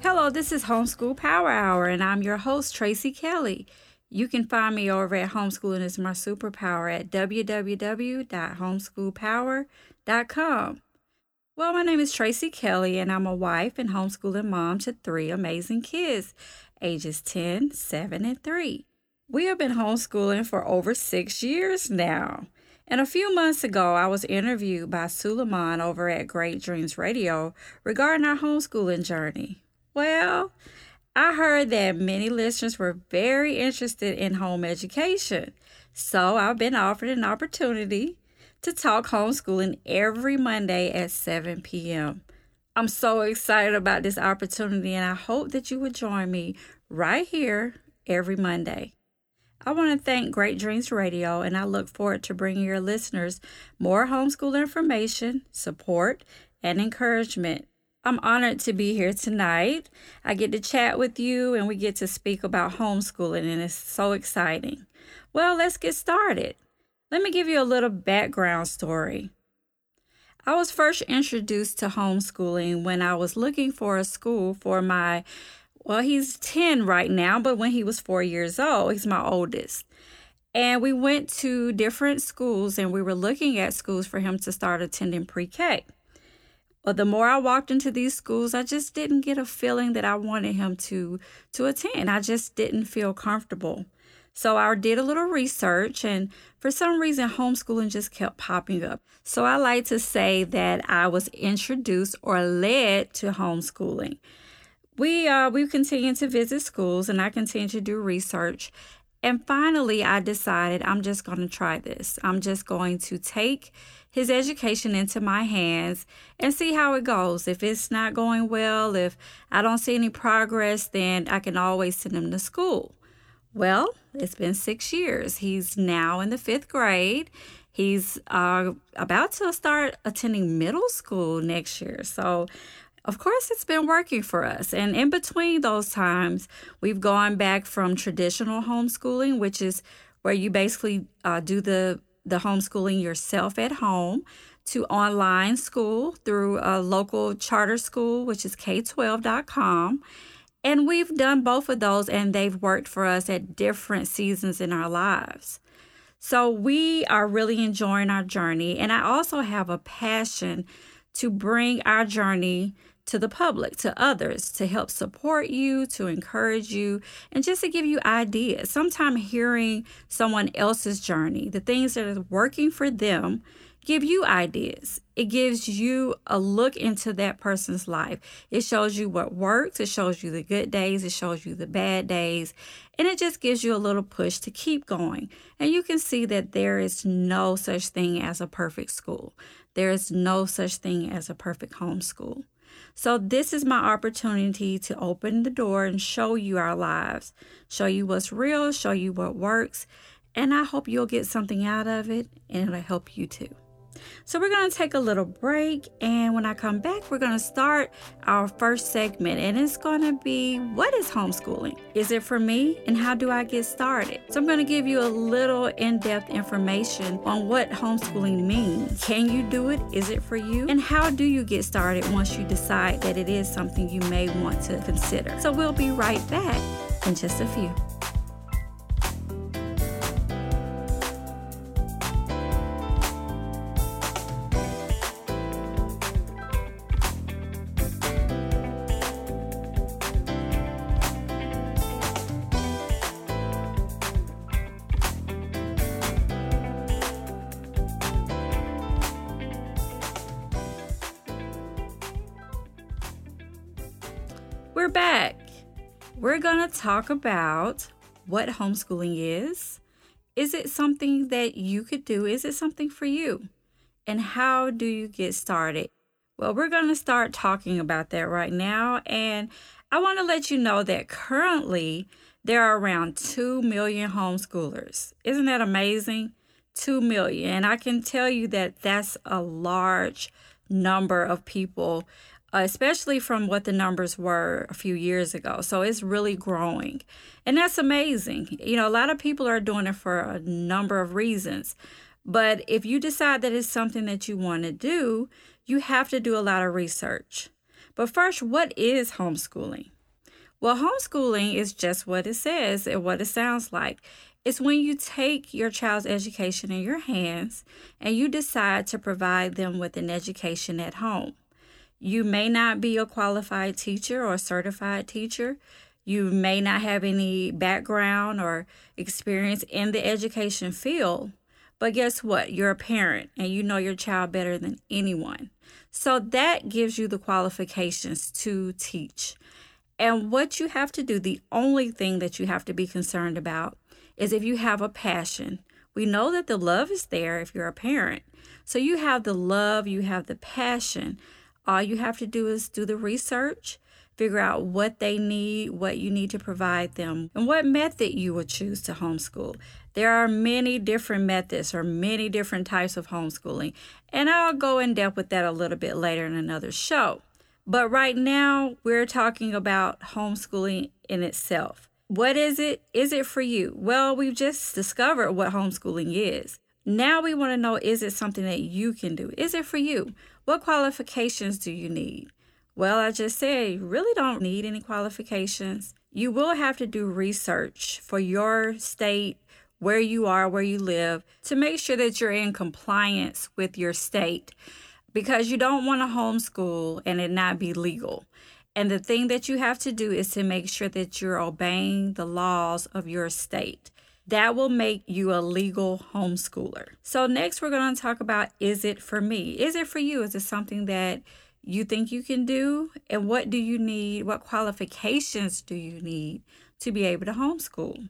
Hello, this is Homeschool Power Hour, and I'm your host, Tracy Kelly. You can find me over at Homeschooling is My Superpower at www.homeschoolpower.com. Well, my name is Tracy Kelly, and I'm a wife and homeschooling mom to 3 amazing kids, ages 10, 7, and 3. We have been homeschooling for over 6 years now. And a few months ago, I was interviewed by Suleiman over at Great Dreams Radio regarding our homeschooling journey. Well, I heard that many listeners were very interested in home education. So I've been offered an opportunity to talk homeschooling every Monday at 7 p.m. I'm so excited about this opportunity, and I hope that you will join me right here every Monday. I want to thank Great Dreams Radio, and I look forward to bringing your listeners more homeschool information, support, and encouragement. I'm honored to be here tonight. I get to chat with you, and we get to speak about homeschooling, and it's so exciting. Well, let's get started. Let me give you a little background story. I was first introduced to homeschooling when I was looking for a school for he's 10 right now, but when he was 4 years old, he's my oldest. And we went to different schools, and we were looking at schools for him to start attending pre-K. But the more I walked into these schools, I just didn't get a feeling that I wanted him to attend. I just didn't feel comfortable. So I did a little research, and for some reason, homeschooling just kept popping up. So I like to say that I was introduced or led to homeschooling. We continued to visit schools, and I continued to do research. And finally, I decided I'm just going to try this. I'm just going to take his education into my hands and see how it goes. If it's not going well, if I don't see any progress, then I can always send him to school. Well, it's been 6 years. He's now in the 5th grade. He's about to start attending middle school next year. So, of course, it's been working for us. And in between those times, we've gone back from traditional homeschooling, which is where you basically do the homeschooling yourself at home, to online school through a local charter school, which is K12.com. And we've done both of those, and they've worked for us at different seasons in our lives. So we are really enjoying our journey. And I also have a passion to bring our journey to the public, to others, to help support you, to encourage you, and just to give you ideas. Sometimes hearing someone else's journey, the things that are working for them, give you ideas. It gives you a look into that person's life. It shows you what works. It shows you the good days. It shows you the bad days. And it just gives you a little push to keep going. And you can see that there is no such thing as a perfect school. There is no such thing as a perfect homeschool. So this is my opportunity to open the door and show you our lives, show you what's real, show you what works, and I hope you'll get something out of it, and it'll help you too. So we're going to take a little break, and when I come back, we're going to start our first segment, and it's going to be, what is homeschooling? Is it for me, and how do I get started? So I'm going to give you a little in-depth information on what homeschooling means. Can you do it? Is it for you? And how do you get started once you decide that it is something you may want to consider? So we'll be right back in just a few. We're back. We're going to talk about what homeschooling is. Is it something that you could do? Is it something for you? And how do you get started? Well, we're going to start talking about that right now. And I want to let you know that currently there are around 2 million homeschoolers. Isn't that amazing? 2 million. And I can tell you that that's a large number of people, especially from what the numbers were a few years ago. So it's really growing. And that's amazing. You know, a lot of people are doing it for a number of reasons. But if you decide that it's something that you want to do, you have to do a lot of research. But first, what is homeschooling? Well, homeschooling is just what it says and what it sounds like. It's when you take your child's education in your hands and you decide to provide them with an education at home. You may not be a qualified teacher or a certified teacher. You may not have any background or experience in the education field. But guess what? You're a parent and you know your child better than anyone. So that gives you the qualifications to teach. And what you have to do, the only thing that you have to be concerned about is if you have a passion. We know that the love is there if you're a parent. So you have the love, you have the passion. All you have to do is do the research, figure out what they need, what you need to provide them, and what method you will choose to homeschool. There are many different methods or many different types of homeschooling, and I'll go in depth with that a little bit later in another show. But right now, we're talking about homeschooling in itself. What is it? Is it for you? Well, we've just discovered what homeschooling is. Now we want to know, is it something that you can do? Is it for you? What qualifications do you need? Well, I just said you really don't need any qualifications. You will have to do research for your state, where you are, where you live, to make sure that you're in compliance with your state, because you don't want to homeschool and it not be legal. And the thing that you have to do is to make sure that you're obeying the laws of your state. That will make you a legal homeschooler. So next we're going to talk about, is it for me? Is it for you? Is it something that you think you can do? And what do you need? What qualifications do you need to be able to homeschool?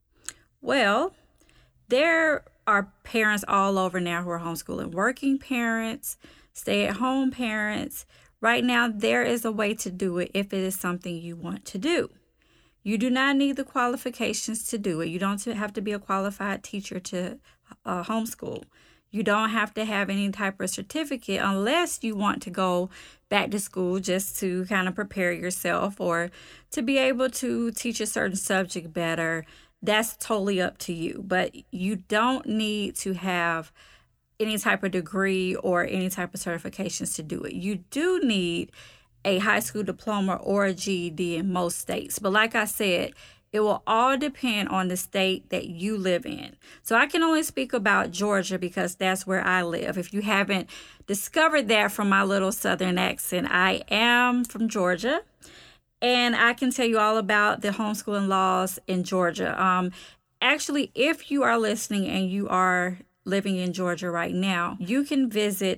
Well, there are parents all over now who are homeschooling, working parents, stay-at-home parents. Right now, there is a way to do it if it is something you want to do. You do not need the qualifications to do it. You don't have to be a qualified teacher to homeschool. You don't have to have any type of certificate unless you want to go back to school just to kind of prepare yourself or to be able to teach a certain subject better. That's totally up to you. But you don't need to have any type of degree or any type of certifications to do it. You do need a high school diploma or a GED in most states. But like I said, it will all depend on the state that you live in. So I can only speak about Georgia because that's where I live. If you haven't discovered that from my little southern accent, I am from Georgia. And I can tell you all about the homeschooling laws in Georgia. Actually, if you are listening and you are living in Georgia right now, you can visit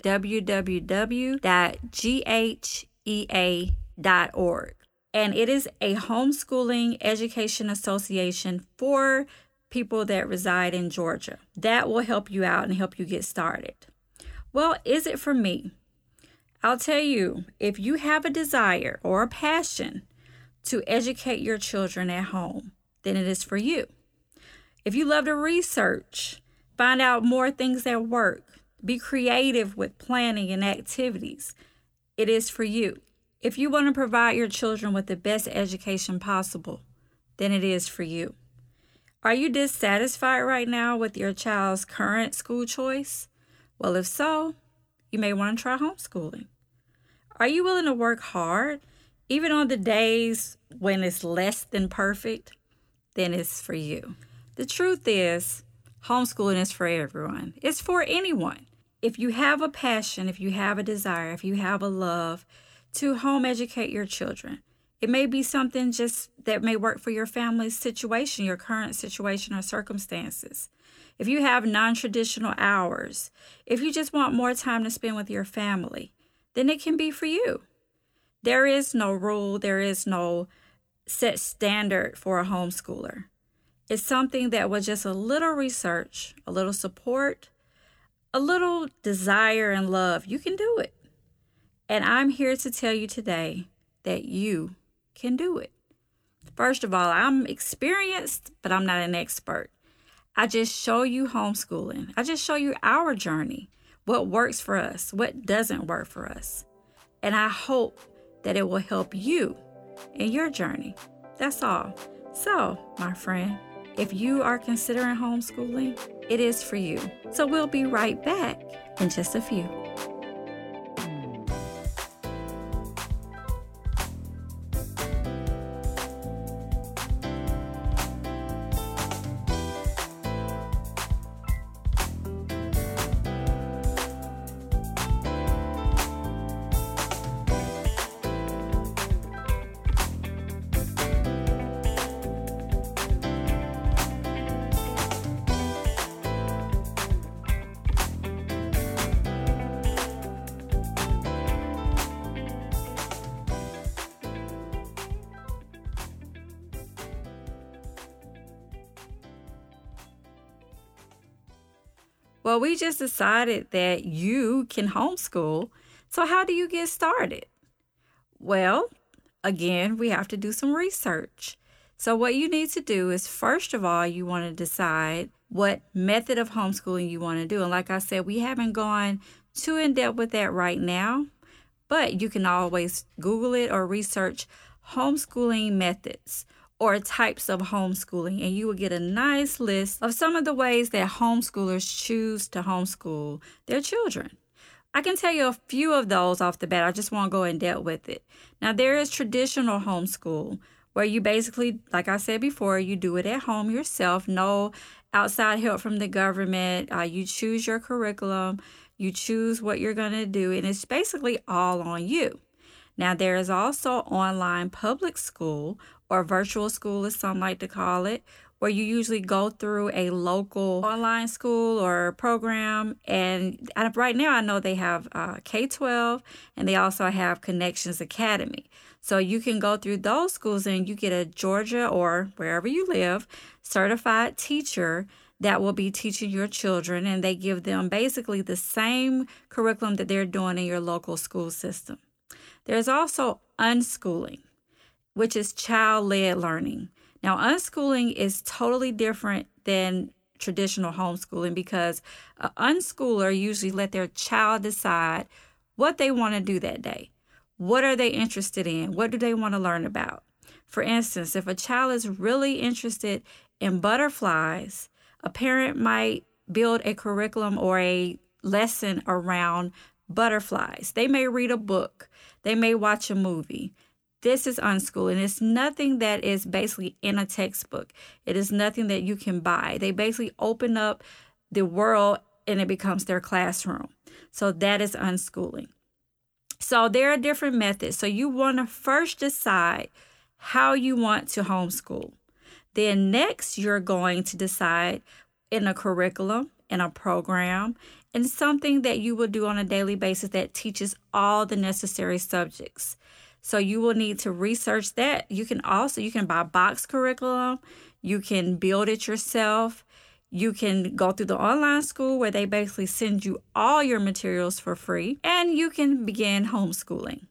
www.ghea.org. And it is a homeschooling education association for people that reside in Georgia. That will help you out and help you get started. Well, is it for me? I'll tell you, if you have a desire or a passion to educate your children at home, then it is for you. If you love to research, find out more things that work, be creative with planning and activities, it is for you. If you want to provide your children with the best education possible, then it is for you. Are you dissatisfied right now with your child's current school choice? Well, if so, you may want to try homeschooling. Are you willing to work hard, even on the days when it's less than perfect? Then it's for you. The truth is, homeschooling is for everyone. It's for anyone. If you have a passion, if you have a desire, if you have a love to home educate your children, it may be something just that may work for your family's situation, your current situation or circumstances. If you have non-traditional hours, if you just want more time to spend with your family, then it can be for you. There is no rule, there is no set standard for a homeschooler. It's something that with just a little research, a little support, a little desire and love, you can do it. And I'm here to tell you today that you can do it. First of all, I'm experienced, but I'm not an expert. I just show you homeschooling. I just show you our journey, what works for us, what doesn't work for us. And I hope that it will help you in your journey. That's all. So, my friend, if you are considering homeschooling, it is for you. So we'll be right back in just a few. Well, we just decided that you can homeschool. So how do you get started? Well, again, we have to do some research. So what you need to do is, first of all, you want to decide what method of homeschooling you want to do. And like I said, we haven't gone too in depth with that right now, but you can always Google it or research homeschooling methods or types of homeschooling, and you will get a nice list of some of the ways that homeschoolers choose to homeschool their children. I can tell you a few of those off the bat. I just won't go in depth with it. Now, there is traditional homeschool, where you basically, like I said before, you do it at home yourself, no outside help from the government. You choose your curriculum, you choose what you're going to do, and it's basically all on you. Now, there is also online public school, or virtual school as some like to call it, where you usually go through a local online school or program. And right now I know they have K-12, and they also have Connections Academy. So you can go through those schools and you get a Georgia or wherever you live certified teacher that will be teaching your children, and they give them basically the same curriculum that they're doing in your local school system. There's also unschooling, which is child-led learning. Now, unschooling is totally different than traditional homeschooling, because an unschooler usually let their child decide what they want to do that day. What are they interested in? What do they want to learn about? For instance, if a child is really interested in butterflies, a parent might build a curriculum or a lesson around butterflies. They may read a book. They may watch a movie. This is unschooling. It's nothing that is basically in a textbook. It is nothing that you can buy. They basically open up the world and it becomes their classroom. So that is unschooling. So there are different methods. So you want to first decide how you want to homeschool. Then next, you're going to decide in a curriculum, in a program, and something that you will do on a daily basis that teaches all the necessary subjects. So you will need to research that. You can buy box curriculum. You can build it yourself. You can go through the online school where they basically send you all your materials for free, and you can begin homeschooling.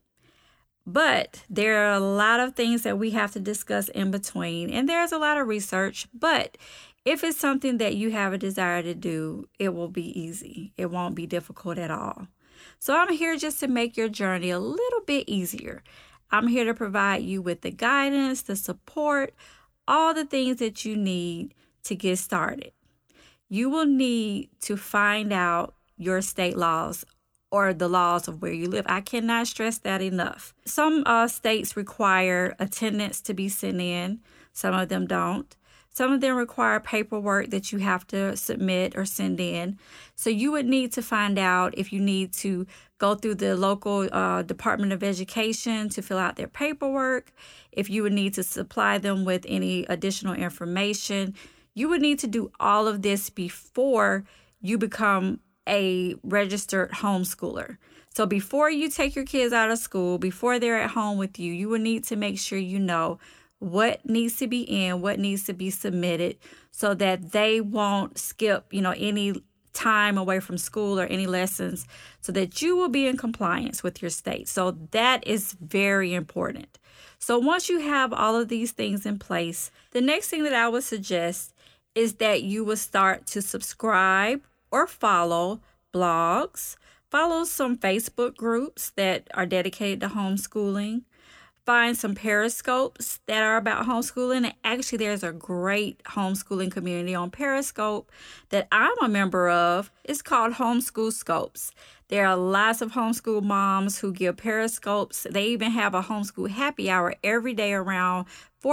But there are a lot of things that we have to discuss in between, and there's a lot of research. But if it's something that you have a desire to do, it will be easy. It won't be difficult at all. So I'm here just to make your journey a little bit easier. I'm here to provide you with the guidance, the support, all the things that you need to get started. You will need to find out your state laws or the laws of where you live. I cannot stress that enough. Some states require attendance to be sent in. Some of them don't. Some of them require paperwork that you have to submit or send in. So you would need to find out if you need to go through the local Department of Education to fill out their paperwork, if you would need to supply them with any additional information. You would need to do all of this before you become a registered homeschooler. So before you take your kids out of school, before they're at home with you, you will need to make sure you know what needs to be in, what needs to be submitted, so that they won't skip, any time away from school or any lessons, so that you will be in compliance with your state. So that is very important. So once you have all of these things in place, the next thing that I would suggest is that you will start to subscribe or follow blogs, follow some Facebook groups that are dedicated to homeschooling, find some Periscopes that are about homeschooling. And actually, there's a great homeschooling community on Periscope that I'm a member of. It's called Homeschool Scopes. There are lots of homeschool moms who give Periscopes. They even have a homeschool happy hour every day around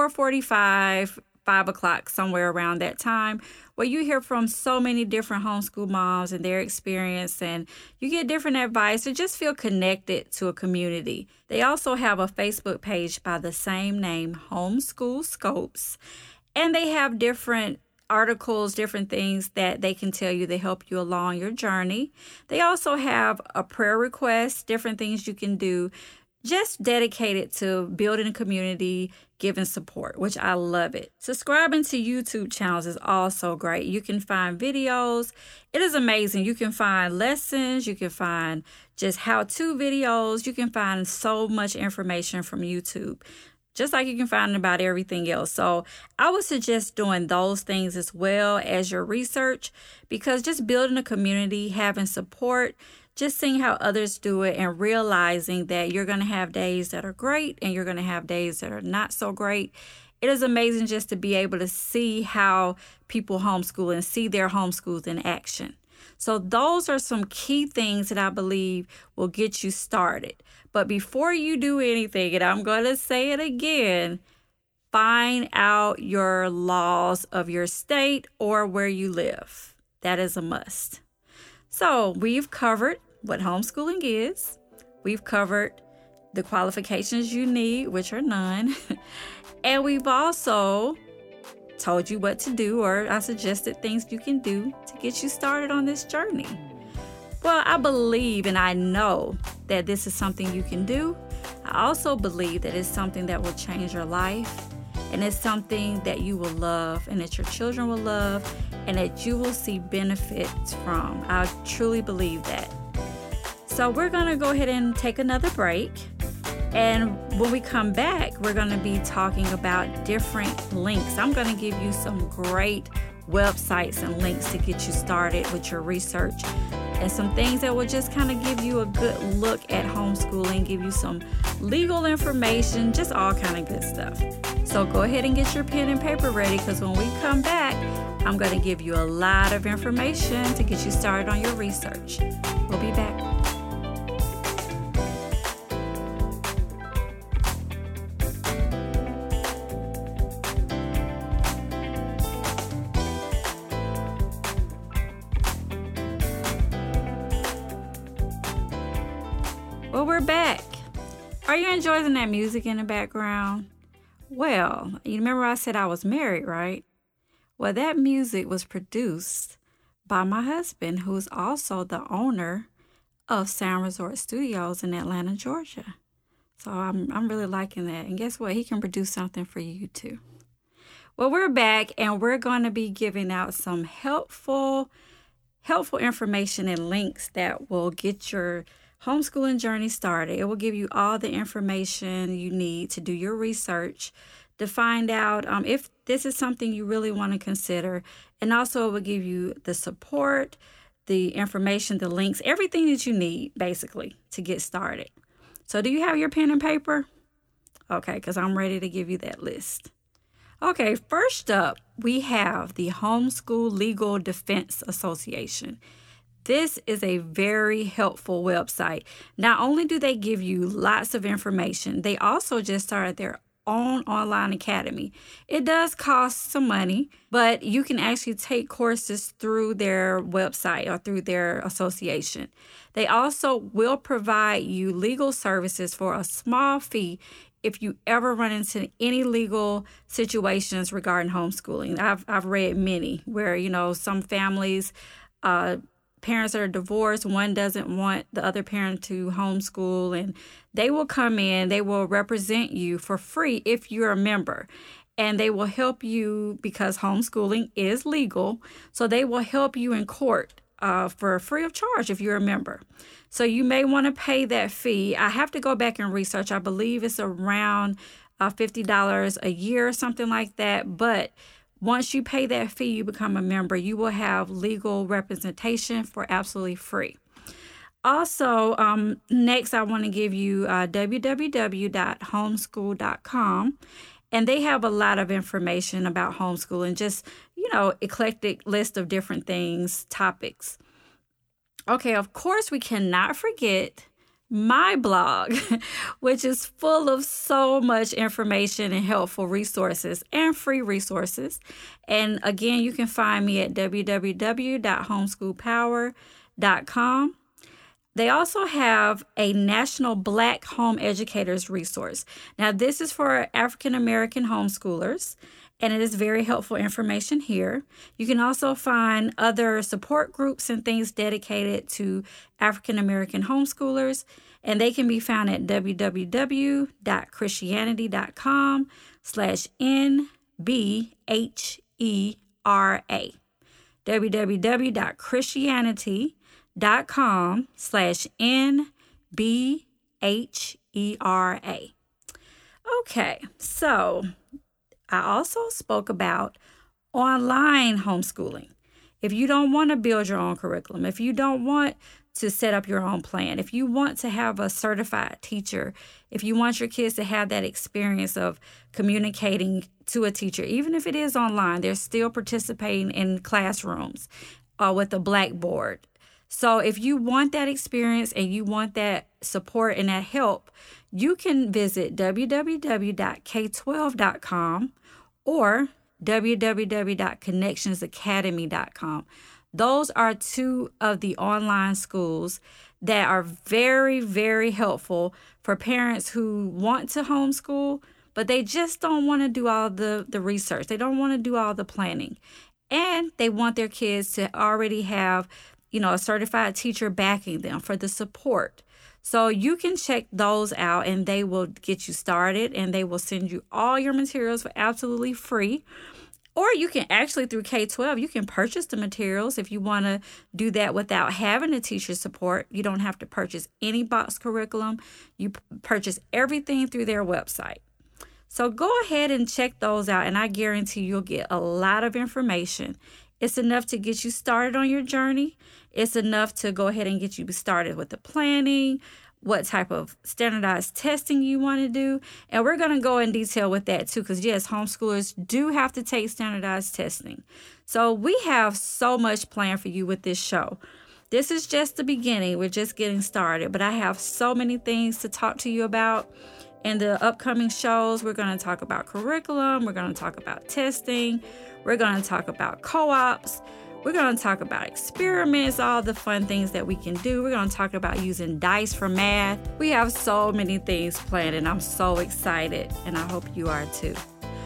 4:45, 5 o'clock, somewhere around that time, where you hear from so many different homeschool moms and their experience, and you get different advice to just feel connected to a community. They also have a Facebook page by the same name, Homeschool Scopes, and they have different articles, different things that they can tell you to help you along your journey. They also have a prayer request, different things you can do just dedicated to building a community, giving support, which I love it. Subscribing to YouTube channels is also great. You can find videos. It is amazing. You can find lessons. You can find just how-to videos. You can find so much information from YouTube, just like you can find about everything else. So I would suggest doing those things as well as your research, because just building a community, having support, just seeing how others do it and realizing that you're going to have days that are great and you're going to have days that are not so great. It is amazing just to be able to see how people homeschool and see their homeschools in action. So those are some key things that I believe will get you started. But before you do anything, and I'm going to say it again, find out your laws of your state or where you live. That is a must. So we've covered what homeschooling is. We've covered the qualifications you need, which are none. And we've also told you what to do, or I suggested things you can do to get you started on this journey. Well, I believe and I know that this is something you can do. I also believe that it's something that will change your life, and it's something that you will love and that your children will love and that you will see benefits from. I truly believe that. So we're going to go ahead and take another break. And when we come back, we're going to be talking about different links. I'm going to give you some great websites and links to get you started with your research, and some things that will just kind of give you a good look at homeschooling, give you some legal information, just all kind of good stuff. So go ahead and get your pen and paper ready, because when we come back, I'm going to give you a lot of information to get you started on your research. We'll be back. Well, we're back. Are you enjoying that music in the background? Well, you remember I said I was married, right? Well, that music was produced by my husband, who's also the owner of Sound Resort Studios in Atlanta, Georgia. So I'm really liking that. And guess what? He can produce something for you too. Well, we're back, and we're going to be giving out some helpful information and links that will get your homeschooling journey started. It will give you all the information you need to do your research to find out if this is something you really want to consider. And also it will give you the support, the information, the links, everything that you need basically to get started. So do you have your pen and paper? Okay, because I'm ready to give you that list. Okay, first up, we have the Homeschool Legal Defense Association. This is a very helpful website. Not only do they give you lots of information, they also just started their own online academy. It does cost some money, but you can actually take courses through their website or through their association. They also will provide you legal services for a small fee if you ever run into any legal situations regarding homeschooling. I've read many where, some families, parents that are divorced, one doesn't want the other parent to homeschool, and they will come in, they will represent you for free if you're a member, and they will help you because homeschooling is legal. So they will help you in court for free of charge if you're a member. So you may want to pay that fee. I have to go back and research. I believe it's around $50 a year or something like that. But once you pay that fee, you become a member. You will have legal representation for absolutely free. Also, next I want to give you www.homeschool.com. And they have a lot of information about homeschooling, just, eclectic list of different things, topics. Okay, of course, we cannot forget my blog, which is full of so much information and helpful resources and free resources. And again, you can find me at www.homeschoolpower.com. They also have a National Black Home Educators resource. Now, this is for African American homeschoolers, and it is very helpful information here. You can also find other support groups and things dedicated to African American homeschoolers, and they can be found at www.christianity.com/NBHERA. www.christianity.com/NBHERA. Okay, so I also spoke about online homeschooling. If you don't want to build your own curriculum, if you don't want to set up your own plan, if you want to have a certified teacher, if you want your kids to have that experience of communicating to a teacher, even if it is online, they're still participating in classrooms with a blackboard. So if you want that experience and you want that support and that help, you can visit www.k12.com or www.connectionsacademy.com. Those are two of the online schools that are very, very helpful for parents who want to homeschool, but they just don't want to do all the research. They don't want to do all the planning. And they want their kids to already have, a certified teacher backing them for the support. So you can check those out and they will get you started and they will send you all your materials for absolutely free. Or you can actually, through K12, you can purchase the materials if you want to do that without having a teacher support. You don't have to purchase any box curriculum. You purchase everything through their website. So go ahead and check those out, and I guarantee you'll get a lot of information. It's enough to get you started on your journey. It's enough to go ahead and get you started with the planning, what type of standardized testing you want to do. And we're going to go in detail with that too, because yes, homeschoolers do have to take standardized testing. So we have so much planned for you with this show. This is just the beginning. We're just getting started, but I have so many things to talk to you about. In the upcoming shows, we're going to talk about curriculum. We're going to talk about testing. We're going to talk about co-ops. We're going to talk about experiments, all the fun things that we can do. We're going to talk about using dice for math. We have so many things planned, and I'm so excited, and I hope you are too.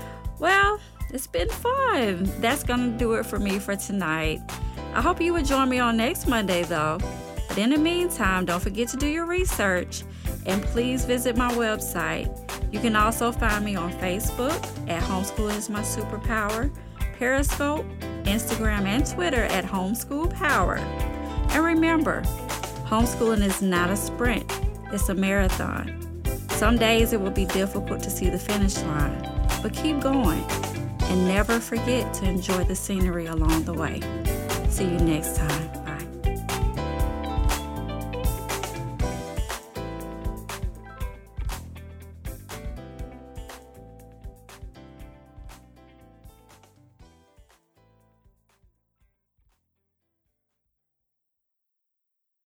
Well, it's been fun. That's going to do it for me for tonight. I hope you would join me on next Monday, though. But in the meantime, don't forget to do your research, and please visit my website. You can also find me on Facebook at Homeschooling is My Superpower, Periscope, Instagram, and Twitter at Homeschool Power. And remember, homeschooling is not a sprint, it's a marathon. Some days it will be difficult to see the finish line, but keep going and never forget to enjoy the scenery along the way. See you next time.